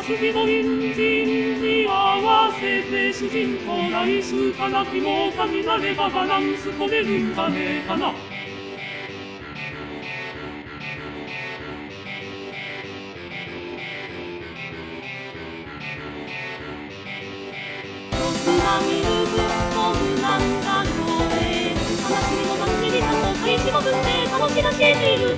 すヒロイン陣に合わせて主人公来週から希望家になればバランス取れるんじゃねえかな。僕が見るぶっ飛ぶなんだろうね。話にも番組だと開始5分で醸し出している。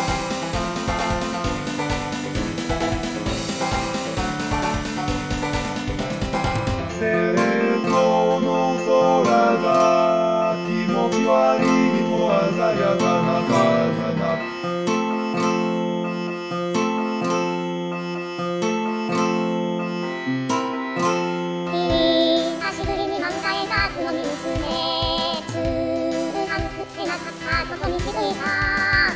清掃の空が気持ち悪いも鮮やかな花。 久しぶりに漫画へ出すのに娘通販食ってなかったことに気づいた。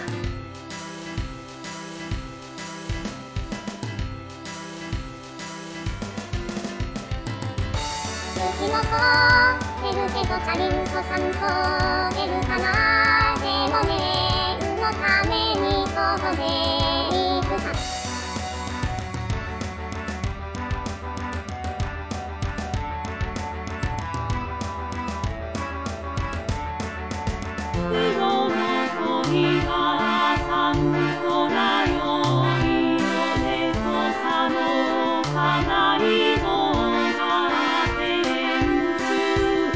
月の子出るけどチャリンコさんと出るかな。でもねのためにここで行くさ。 黒の鳥がサンコラよいよねとさのかないのが天中。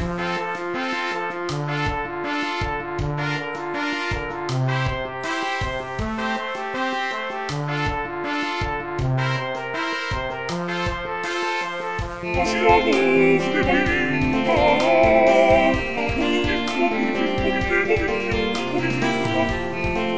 わしはどうすればいいんだ。伸びて伸びて伸びて伸びてさ。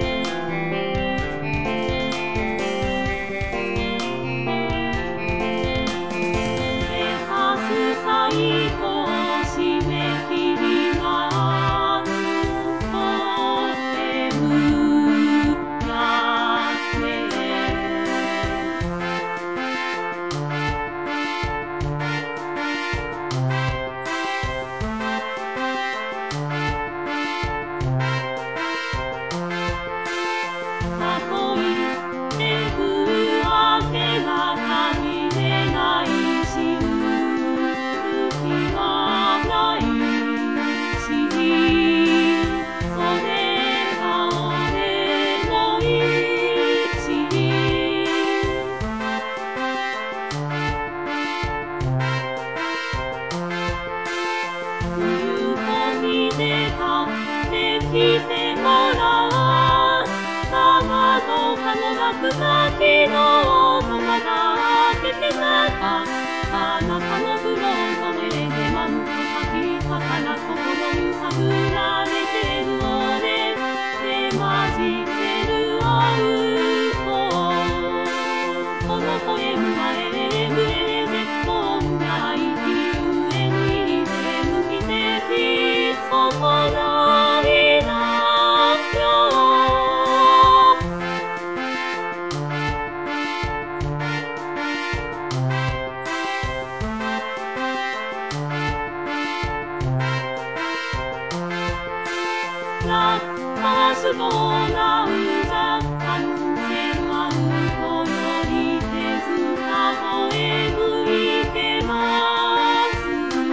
最後締め切りがとてむやね。かといってぶわけが限れないし売る気はないし、それが俺の意志。冬込みで買ってきてもらった窓かの落書きの音が開けてたか。あなたのブログでマント書きたから心揺さぶられてる俺で混じってるアウト。このポエムはMAZ 音が生きゆえに無機的そこないだよ。ラッパストなんざ完全アウトより手塚ポエムいけます。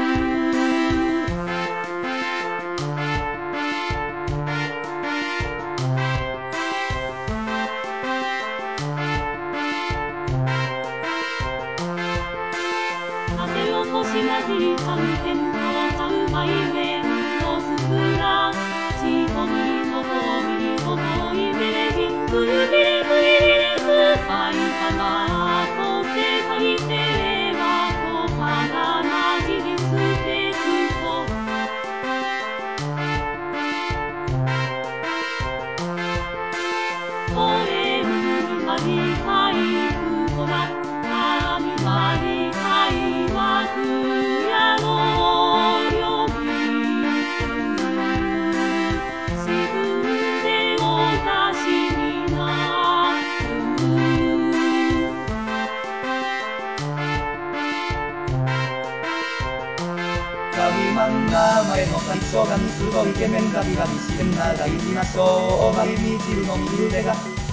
風落とし混じりファウンテンとザウマイメンのスプラチコミの5ミリ細いベレジングルビレブイレス埼玉と世界平和とただな事実テクト。ポエムになりたい人だったになりたい枠やろう呼び自分でお出しになる。 ラブ漫画前の最初がすごいイケメンガビガビしてんなが行きましょう毎日の見る腕が